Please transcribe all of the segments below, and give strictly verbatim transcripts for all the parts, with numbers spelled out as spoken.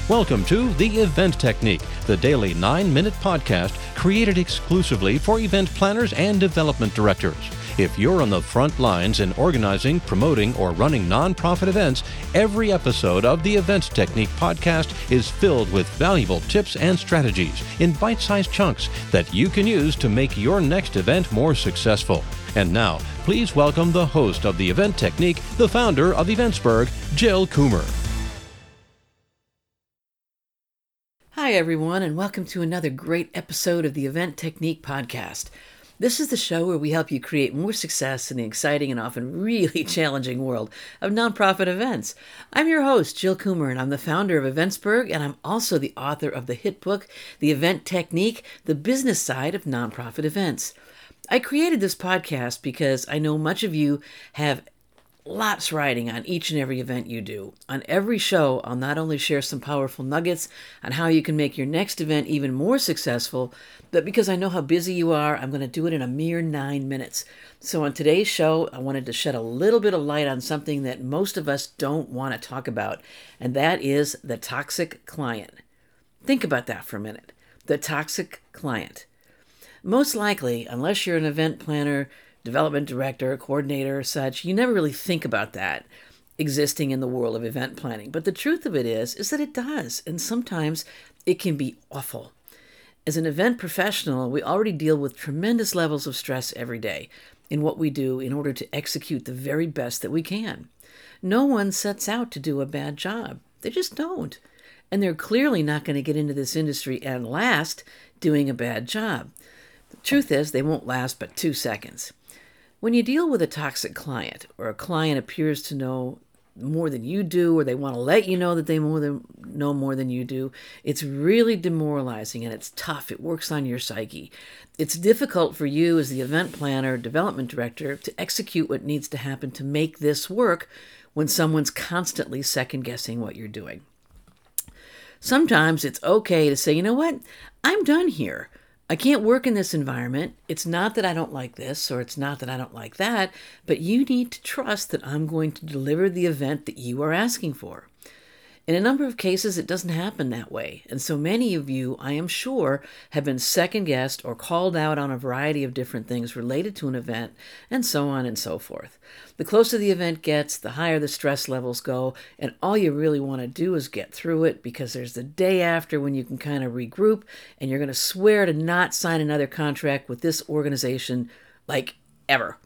Welcome to The Event Technique, the daily nine-minute podcast created exclusively for event planners and development directors. If you're on the front lines in organizing, promoting, or running nonprofit events, every episode of the Event Technique podcast is filled with valuable tips and strategies in bite-sized chunks that you can use to make your next event more successful. And now, please welcome the host of the Event Technique, the founder of Eventsburg, Jill Coomer. Hi, everyone, and welcome to another great episode of the Event Technique podcast. This is the show where we help you create more success in the exciting and often really challenging world of nonprofit events. I'm your host, Jill Coomer, and I'm the founder of Eventsburg, and I'm also the author of the hit book, The Event Technique, The Business Side of Nonprofit Events. I created this podcast because I know much of you have lots riding on each and every event you do. On every show, I'll not only share some powerful nuggets on how you can make your next event even more successful, but because I know how busy you are, I'm going to do it in a mere nine minutes. So on today's show, I wanted to shed a little bit of light on something that most of us don't want to talk about, and that is the toxic client. Think about that for a minute. The toxic client. Most likely, unless you're an event planner, development director, coordinator, such, you never really think about that existing in the world of event planning. But the truth of it is, is that it does. And sometimes it can be awful. As an event professional, we already deal with tremendous levels of stress every day in what we do in order to execute the very best that we can. No one sets out to do a bad job. They just don't. And they're clearly not going to get into this industry and last doing a bad job. The truth is, they won't last but two seconds. When you deal with a toxic client, or a client appears to know more than you do, or they want to let you know that they more than, know more than you do, it's really demoralizing and it's tough. It works on your psyche. It's difficult for you as the event planner, development director, to execute what needs to happen to make this work when someone's constantly second-guessing what you're doing. Sometimes it's okay to say, you know what, I'm done here. I can't work in this environment. It's not that I don't like this, or it's not that I don't like that, but you need to trust that I'm going to deliver the event that you are asking for. In a number of cases, it doesn't happen that way, and so many of you, I am sure, have been second-guessed or called out on a variety of different things related to an event, and so on and so forth. The closer the event gets, the higher the stress levels go, and all you really want to do is get through it, because there's the day after when you can kind of regroup, and you're going to swear to not sign another contract with this organization, like, ever.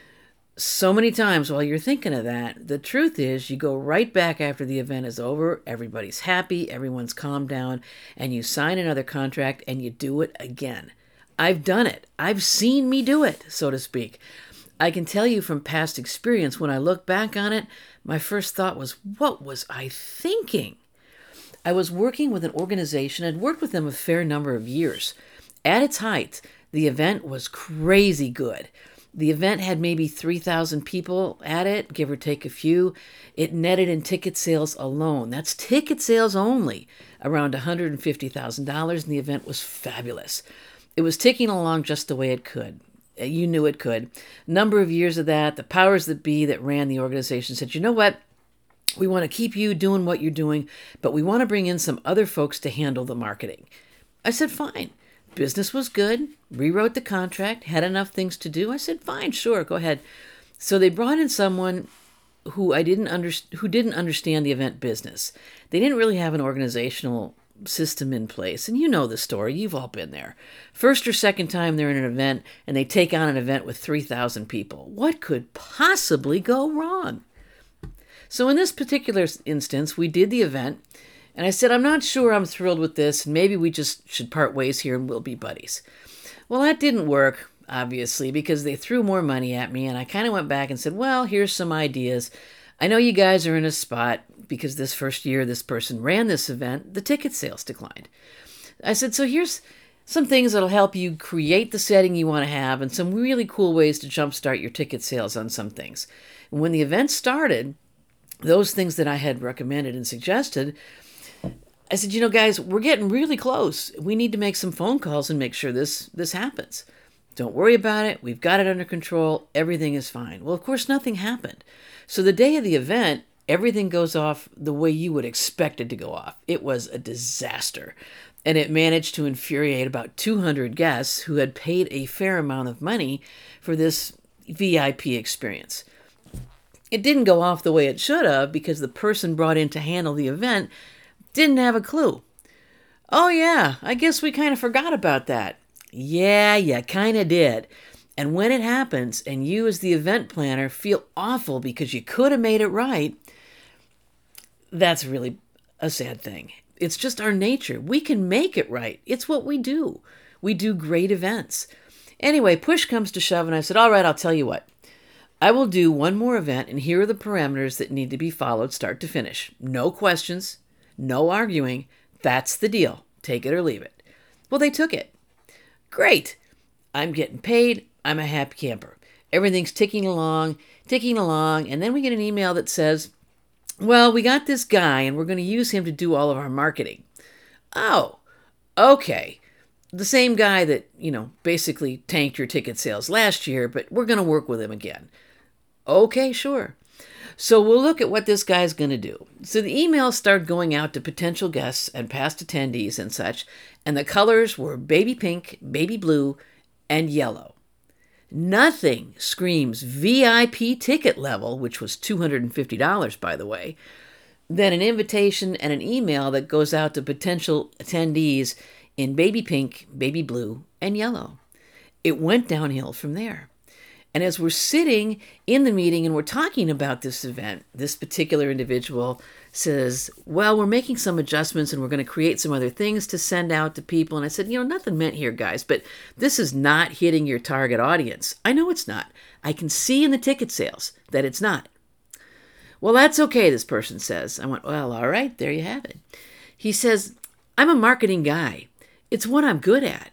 So many times while you're thinking of that, the truth is you go right back after the event is over, everybody's happy, everyone's calmed down, and you sign another contract and you do it again. I've done it. I've seen me do it, so to speak. I can tell you from past experience, when I look back on it, my first thought was, what was I thinking? I was working with an organization. I'd worked with them a fair number of years. At its height, the event was crazy good. The event had maybe three thousand people at it, give or take a few. It netted in ticket sales alone. That's ticket sales only, around one hundred fifty thousand dollars, and the event was fabulous. It was ticking along just the way it could. You knew it could. A number of years of that, the powers that be that ran the organization said, you know what? We want to keep you doing what you're doing, but we want to bring in some other folks to handle the marketing. I said, fine. Business was good, rewrote the contract, had enough things to do. I said, fine, sure, go ahead. So they brought in someone who I didn't under, who didn't understand the event business. They didn't really have an organizational system in place. And you know the story. You've all been there. First or second time they're in an event and they take on an event with three thousand people. What could possibly go wrong? So in this particular instance, we did the event. And I said, I'm not sure I'm thrilled with this, and maybe we just should part ways here and we'll be buddies. Well, that didn't work, obviously, because they threw more money at me, and I kind of went back and said, well, here's some ideas. I know you guys are in a spot because this first year this person ran this event, the ticket sales declined. I said, so here's some things that'll help you create the setting you want to have and some really cool ways to jumpstart your ticket sales on some things. And when the event started, those things that I had recommended and suggested, I said, you know, guys, we're getting really close. We need to make some phone calls and make sure this this happens. Don't worry about it. We've got it under control. Everything is fine. Well, of course, nothing happened. So the day of the event, everything goes off the way you would expect it to go off. It was a disaster. And it managed to infuriate about two hundred guests who had paid a fair amount of money for this V I P experience. It didn't go off the way it should have because the person brought in to handle the event didn't have a clue. Oh yeah, I guess we kind of forgot about that. Yeah, you kind of did. And when it happens and you as the event planner feel awful because you could have made it right, that's really a sad thing. It's just our nature. We can make it right. It's what we do. We do great events. Anyway, push comes to shove, and I said, all right, I'll tell you what. I will do one more event, and here are the parameters that need to be followed start to finish. No questions, no arguing. That's the deal. Take it or leave it. Well, they took it. Great. I'm getting paid. I'm a happy camper. Everything's ticking along, ticking along, and then we get an email that says, well, we got this guy, and we're going to use him to do all of our marketing. Oh, okay. The same guy that, you know, basically tanked your ticket sales last year, but we're going to work with him again. Okay, sure. So we'll look at what this guy's going to do. So the emails start going out to potential guests and past attendees and such, and the colors were baby pink, baby blue, and yellow. Nothing screams V I P ticket level, which was two hundred fifty dollars, by the way, than an invitation and an email that goes out to potential attendees in baby pink, baby blue, and yellow. It went downhill from there. And as we're sitting in the meeting and we're talking about this event, this particular individual says, well, we're making some adjustments and we're going to create some other things to send out to people. And I said, you know, nothing meant here, guys, but this is not hitting your target audience. I know it's not. I can see in the ticket sales that it's not. Well, that's okay, this person says. I went, well, all right, there you have it. He says, I'm a marketing guy. It's what I'm good at.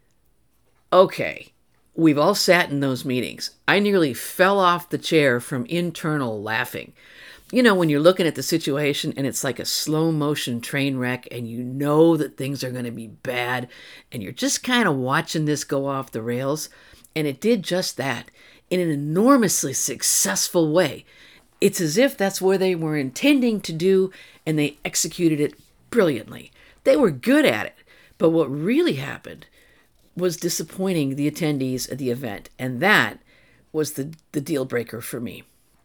Okay. We've all sat in those meetings. I nearly fell off the chair from internal laughing. You know, when you're looking at the situation and it's like a slow motion train wreck and you know that things are going to be bad and you're just kind of watching this go off the rails. And it did just that in an enormously successful way. It's as if that's where they were intending to do and they executed it brilliantly. They were good at it. But what really happened was disappointing the attendees at the event. And that was the, the deal breaker for me.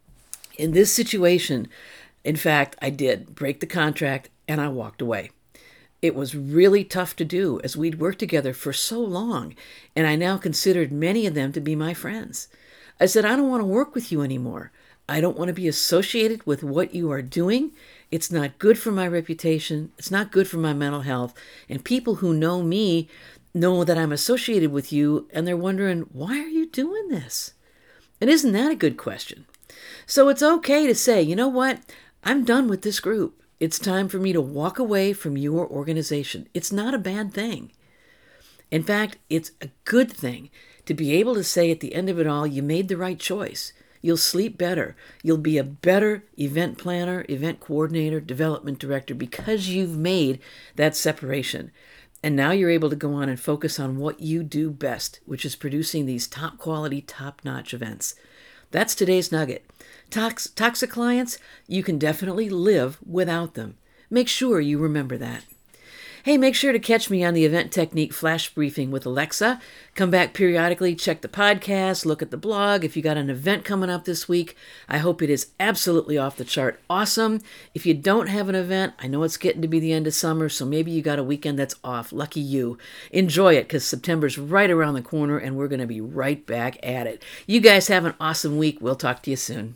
In this situation, in fact, I did break the contract and I walked away. It was really tough to do as we'd worked together for so long. And I now considered many of them to be my friends. I said, I don't want to work with you anymore. I don't want to be associated with what you are doing. It's not good for my reputation. It's not good for my mental health. And people who know me know that I'm associated with you, and they're wondering, why are you doing this? And isn't that a good question? So it's okay to say, you know what? I'm done with this group. It's time for me to walk away from your organization. It's not a bad thing. In fact, it's a good thing to be able to say at the end of it all, you made the right choice. You'll sleep better. You'll be a better event planner, event coordinator, development director because you've made that separation. And now you're able to go on and focus on what you do best, which is producing these top quality, top-notch events. That's today's nugget. Tox- toxic clients, you can definitely live without them. Make sure you remember that. Hey, make sure to catch me on the Event Technique Flash Briefing with Alexa. Come back periodically, check the podcast, look at the blog. If you got an event coming up this week, I hope it is absolutely off the chart awesome. If you don't have an event, I know it's getting to be the end of summer, so maybe you got a weekend that's off. Lucky you. Enjoy it, because September's right around the corner, and we're going to be right back at it. You guys have an awesome week. We'll talk to you soon.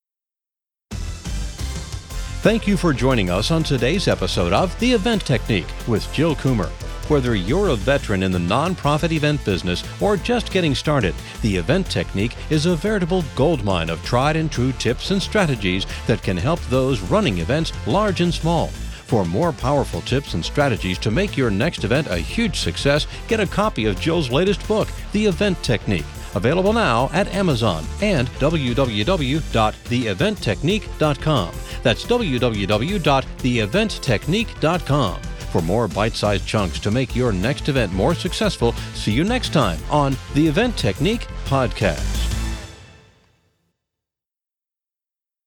Thank you for joining us on today's episode of The Event Technique with Jill Coomer. Whether you're a veteran in the nonprofit event business or just getting started, The Event Technique is a veritable goldmine of tried and true tips and strategies that can help those running events large and small. For more powerful tips and strategies to make your next event a huge success, get a copy of Jill's latest book, The Event Technique. Available now at Amazon and w w w dot the event technique dot com. That's w w w dot the event technique dot com. For more bite-sized chunks to make your next event more successful, see you next time on the Event Technique Podcast.